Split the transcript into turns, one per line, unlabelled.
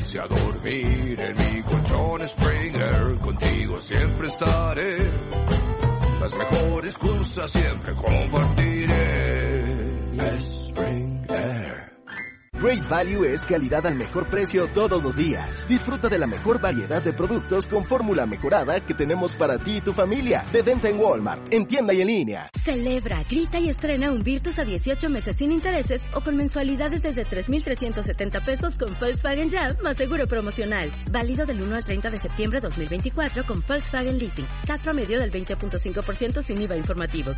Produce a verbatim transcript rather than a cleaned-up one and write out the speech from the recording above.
irse a dormir en mi colchón Springer. Contigo siempre estaré. Las mejores cosas siempre compartiré. Springer.
Great Value es calidad al mejor precio todos los días. Disfruta de la mejor variedad de productos con fórmula mejorada que tenemos para ti y tu familia. De venta en Walmart, en tienda y en línea.
Celebra, grita y estrena un Virtus a dieciocho meses sin intereses o con mensualidades desde tres mil trescientos setenta pesos con Volkswagen Jazz más seguro promocional. Válido del uno al treinta de septiembre de dos mil veinticuatro con Volkswagen Leasing. C A T promedio del veinte punto cinco por ciento sin I V A informativo.